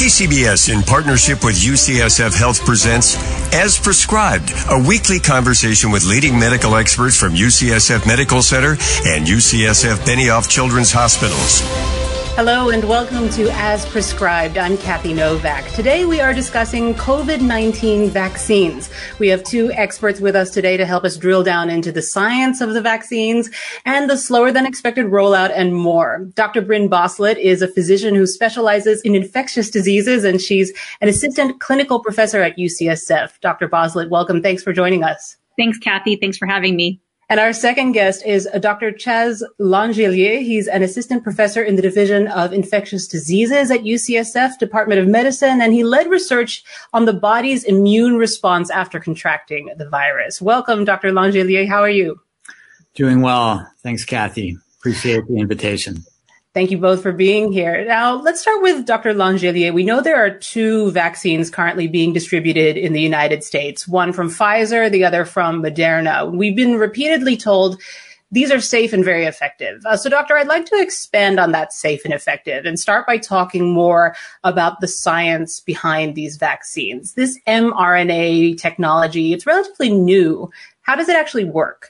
KCBS, in partnership with UCSF Health, presents As Prescribed, a weekly conversation with leading medical experts from UCSF Medical Center and UCSF Benioff Children's Hospitals. Hello and welcome to As Prescribed. I'm Kathy Novak. Today we are discussing COVID-19 vaccines. We have two experts with us today to help us drill down into the science of the vaccines and the slower than expected rollout and more. Dr. Bryn Boslett is a physician who specializes in infectious diseases, and she's an assistant clinical professor at UCSF. Dr. Boslett, welcome. Thanks for joining us. Thanks, Kathy. Thanks for having me. And our second guest is Dr. Chaz Langelier. He's an assistant professor in the Division of Infectious Diseases at UCSF Department of Medicine, and he led research on the body's immune response after contracting the virus. Welcome, Dr. Langelier. How are you? Doing well. Thanks, Kathy. Appreciate the invitation. Thank you both for being here. Now, let's start with Dr. Langelier. We know there are two vaccines currently being distributed in the United States, one from Pfizer, the other from Moderna. We've been repeatedly told these are safe and very effective. So, Doctor, I'd like to expand on that safe and effective and start by talking more about the science behind these vaccines. This mRNA technology, it's relatively new. How does it actually work?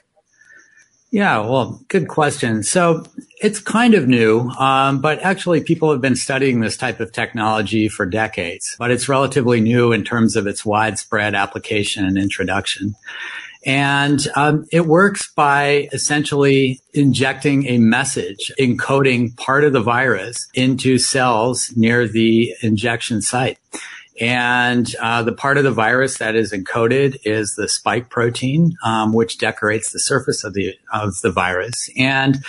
Yeah, well, good question. So it's kind of new, but actually people have been studying this type of technology for decades, but it's relatively new in terms of its widespread application and introduction. And it works by essentially injecting a message, encoding part of the virus into cells near the injection site. And the part of the virus that is encoded is the spike protein, which decorates the surface of the virus. And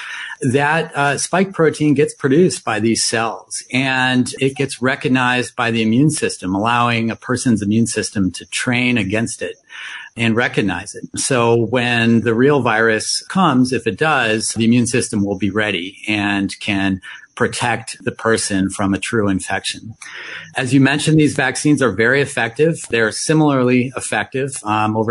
that spike protein gets produced by these cells, and it gets recognized by the immune system, allowing a person's immune system to train against it and recognize it. So when the real virus comes, if it does, the immune system will be ready and can protect the person from a true infection. As you mentioned, these vaccines are very effective. They're similarly effective, over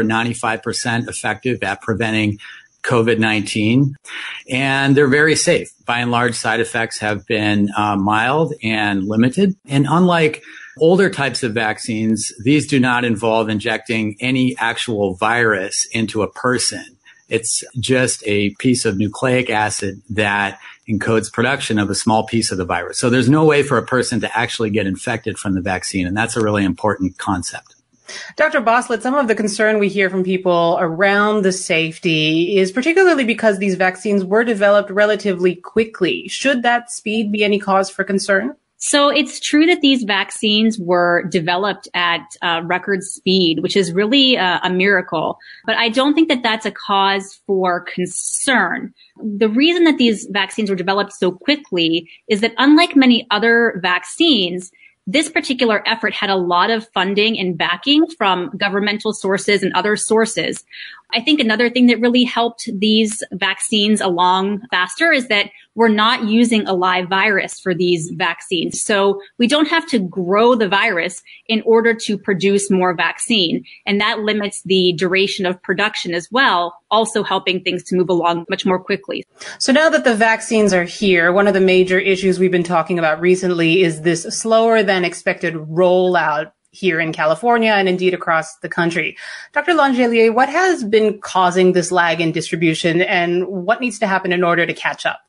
95% effective at preventing COVID-19, and they're very safe. By and large, side effects have been mild and limited. And unlike older types of vaccines, these do not involve injecting any actual virus into a person. It's just a piece of nucleic acid that encodes production of a small piece of the virus. So there's no way for a person to actually get infected from the vaccine, and that's a really important concept. Dr. Boslett, some of the concern we hear from people around the safety is particularly because these vaccines were developed relatively quickly. Should that speed be any cause for concern? So it's true that these vaccines were developed at record speed, which is really a miracle. But I don't think that that's a cause for concern. The reason that these vaccines were developed so quickly is that unlike many other vaccines, this particular effort had a lot of funding and backing from governmental sources and other sources. I think another thing that really helped these vaccines along faster is that we're not using a live virus for these vaccines. So we don't have to grow the virus in order to produce more vaccine. And that limits the duration of production as well, also helping things to move along much more quickly. So now that the vaccines are here, one of the major issues we've been talking about recently is this slower than expected rollout here in California and indeed across the country. Dr. Langelier, what has been causing this lag in distribution and what needs to happen in order to catch up?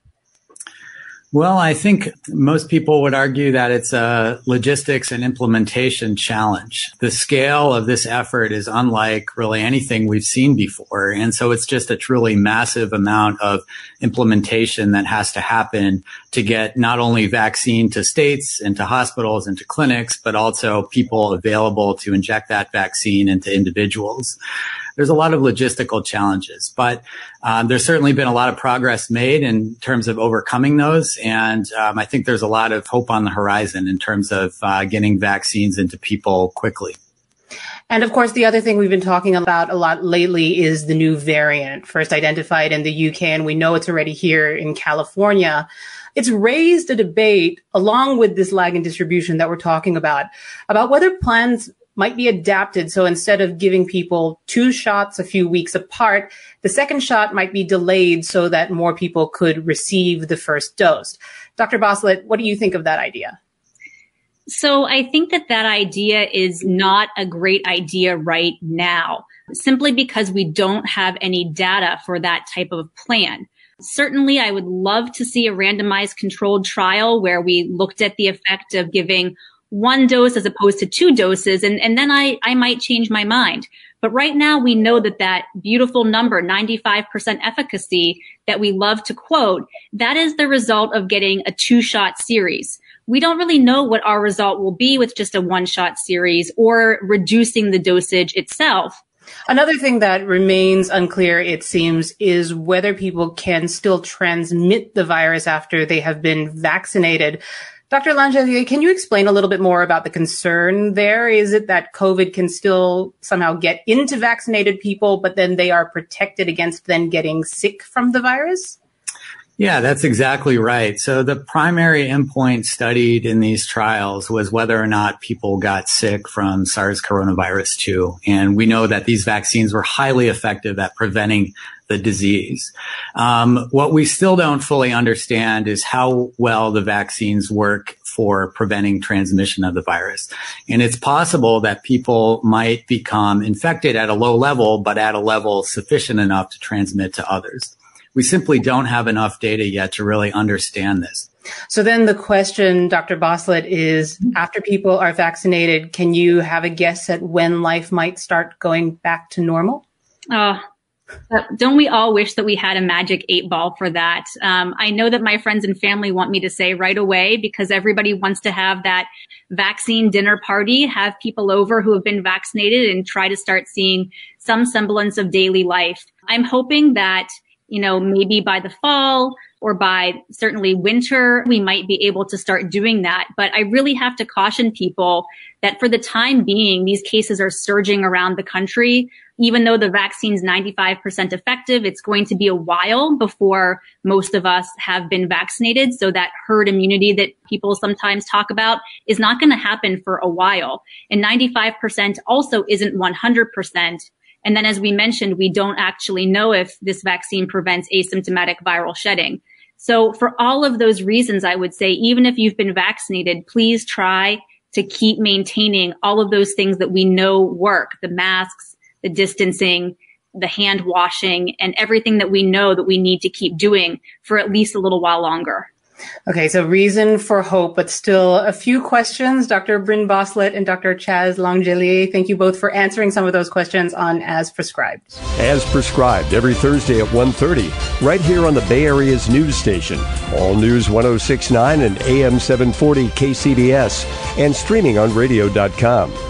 Well, I think most people would argue that it's a logistics and implementation challenge. The scale of this effort is unlike really anything we've seen before. And so it's just a truly massive amount of implementation that has to happen to get not only vaccine to states and to hospitals and to clinics, but also people available to inject that vaccine into individuals. There's a lot of logistical challenges, but there's certainly been a lot of progress made in terms of overcoming those. And I think there's a lot of hope on the horizon in terms of getting vaccines into people quickly. And of course, the other thing we've been talking about a lot lately is the new variant, first identified in the UK, and we know it's already here in California. It's raised a debate along with this lag in distribution that we're talking about whether plans might be adapted. So instead of giving people 2 shots a few weeks apart, the second shot might be delayed so that more people could receive the first dose. Dr. Boslett, what do you think of that idea? So I think that idea is not a great idea right now, simply because we don't have any data for that type of plan. Certainly, I would love to see a randomized controlled trial where we looked at the effect of giving one dose as opposed to 2 doses, and then I might change my mind. But right now, we know that beautiful number, 95% efficacy, that we love to quote, that is the result of getting a 2-shot series. We don't really know what our result will be with just a 1-shot series or reducing the dosage itself. Another thing that remains unclear, it seems, is whether people can still transmit the virus after they have been vaccinated. Dr. Langelier, can you explain a little bit more about the concern there? Is it that COVID can still somehow get into vaccinated people, but then they are protected against then getting sick from the virus? Yeah, that's exactly right. So the primary endpoint studied in these trials was whether or not people got sick from SARS coronavirus 2. And we know that these vaccines were highly effective at preventing the disease. What we still don't fully understand is how well the vaccines work for preventing transmission of the virus. And it's possible that people might become infected at a low level, but at a level sufficient enough to transmit to others. We simply don't have enough data yet to really understand this. So then the question, Dr. Bosslet, is after people are vaccinated, can you have a guess at when life might start going back to normal? Don't we all wish that we had a magic 8 ball for that? I know that my friends and family want me to say right away because everybody wants to have that vaccine dinner party, have people over who have been vaccinated and try to start seeing some semblance of daily life. I'm hoping that maybe by the fall or by certainly winter, we might be able to start doing that. But I really have to caution people that for the time being, these cases are surging around the country. Even though the vaccine's 95% effective, it's going to be a while before most of us have been vaccinated. So that herd immunity that people sometimes talk about is not going to happen for a while. And 95% also isn't 100%. And then, as we mentioned, we don't actually know if this vaccine prevents asymptomatic viral shedding. So for all of those reasons, I would say, even if you've been vaccinated, please try to keep maintaining all of those things that we know work, the masks, the distancing, the hand washing, and everything that we know that we need to keep doing for at least a little while longer. Okay, so reason for hope, but still a few questions. Dr. Bryn Bosslet and Dr. Chaz Langelier, thank you both for answering some of those questions on As Prescribed. As Prescribed, every Thursday at 1:30, right here on the Bay Area's news station. All News 106.9 and AM 740 KCBS, and streaming on radio.com.